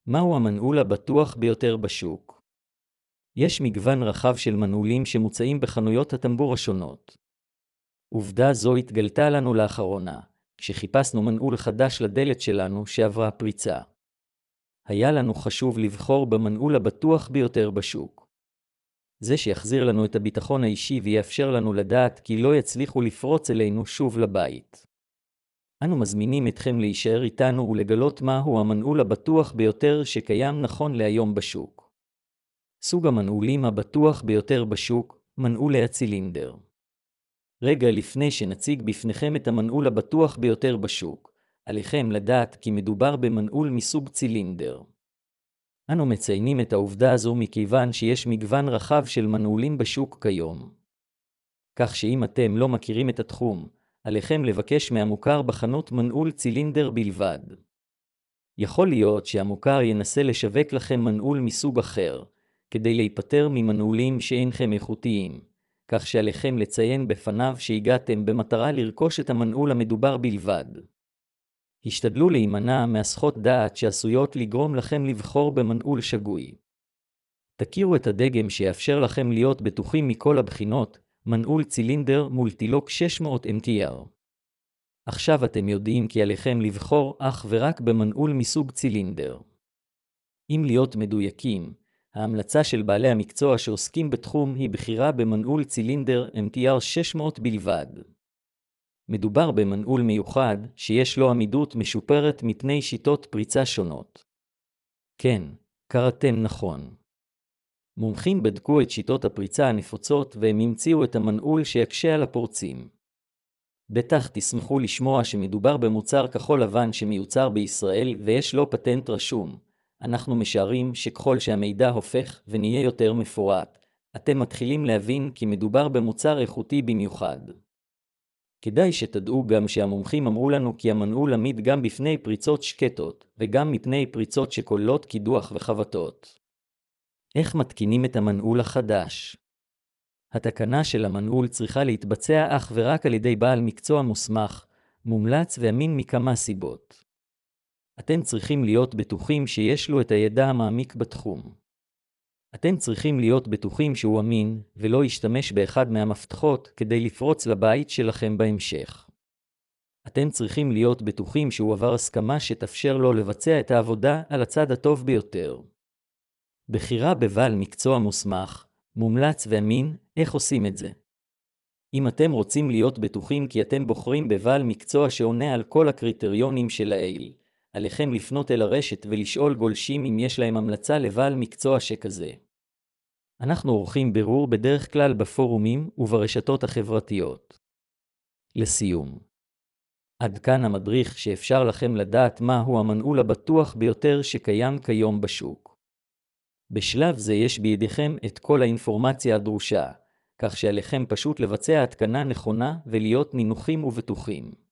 מהו המנעול הבטוח ביותר בשוק? יש מגוון רחב של מנעולים שמוצעים בחנויות הטמבור השונות. עובדה זו התגלתה לנו לאחרונה, כשחיפשנו מנעול חדש לדלת שלנו שעברה פריצה. היה לנו חשוב לבחור במנעול הבטוח ביותר בשוק. זה שיחזיר לנו את הביטחון האישי ויאפשר לנו לדעת כי לא יצליחו לפרוץ אלינו שוב לבית. אנו מזמינים אתכם להישאר איתנו ולגלות מהו המנעול הבטוח ביותר שקיים נכון להיום בשוק. סוג המנעולים הבטוח ביותר בשוק, מנעולי הצילינדר. רגע לפני שנציג בפניכם את המנעול הבטוח ביותר בשוק, עליכם לדעת כי מדובר במנעול מסוג צילינדר. אנו מציינים את העובדה הזו מכיוון שיש מגוון רחב של מנעולים בשוק כיום. כך שאם אתם לא מכירים את התחום, עליכם לבקש מהמוכר בחנות מנעול צילינדר בלבד. יכול להיות שהמוכר ינסה לשווק לכם מנעול מסוג אחר, כדי להיפטר ממנעולים שאינכם איכותיים, כך שעליכם לציין בפניו שהגעתם במטרה לרכוש את המנעול המדובר בלבד. השתדלו להימנע מהסחות דעת שעשויות לגרום לכם לבחור במנעול שגוי. תכירו את הדגם שיאפשר לכם להיות בטוחים מכל הבחינות, מנעול צילינדר מולטילוק 600 MTR. עכשיו אתם יודעים כי עליכם לבחור אך ורק במנעול מסוג צילינדר. אם להיות מדויקים, ההמלצה של בעלי המקצוע שעוסקים בתחום היא בחירה במנעול צילינדר MTR 600 בלבד. מדובר במנעול מיוחד שיש לו עמידות משופרת מפני שיטות פריצה שונות. כן, קראתם נכון. מומחים בדקו את שיטות הפריצה הנפוצות והם המציאו את המנעול שיקשה על הפורצים. בטח תשמחו לשמוע שמדובר במוצר כחול לבן שמיוצר בישראל ויש לו פטנט רשום. אנחנו משערים שככל שהמידע הופך ונהיה יותר מפורט, אתם מתחילים להבין כי מדובר במוצר איכותי במיוחד. כדאי שתדעו גם שהמומחים אמרו לנו כי המנעול עמיד גם בפני פריצות שקטות וגם מפני פריצות שכוללות קידוח וחבטות. איך מתקינים את המנעול החדש? התקנה של המנעול צריכה להתבצע אך ורק על ידי בעל מקצוע מוסמך, מומלץ ואמין מכמה סיבות. אתם צריכים להיות בטוחים שיש לו את הידע המעמיק בתחום. אתם צריכים להיות בטוחים שהוא אמין ולא ישתמש באחד מהמפתחות כדי לפרוץ לבית שלכם בהמשך. אתם צריכים להיות בטוחים שהוא עבר הסכמה שתאפשר לו לבצע את העבודה על הצד הטוב ביותר. בחירה בבעל מקצוע מוסמך, מומלץ ואמין, איך עושים את זה? אם אתם רוצים להיות בטוחים כי אתם בוחרים בבעל מקצוע שעונה על כל הקריטריונים של העיל, עליכם לפנות אל הרשת ולשאול גולשים אם יש להם המלצה לבעל מקצוע שכזה. אנחנו עורכים בירור בדרך כלל בפורומים וברשתות החברתיות. לסיום. עד כאן המדריך שאפשר לכם לדעת מהו המנעול הבטוח ביותר שקיים כיום בשוק. בשלב זה יש בידיכם את כל האינפורמציה הדרושה, כך שעליכם פשוט לבצע התקנה נכונה ולהיות נינוחים ובטוחים.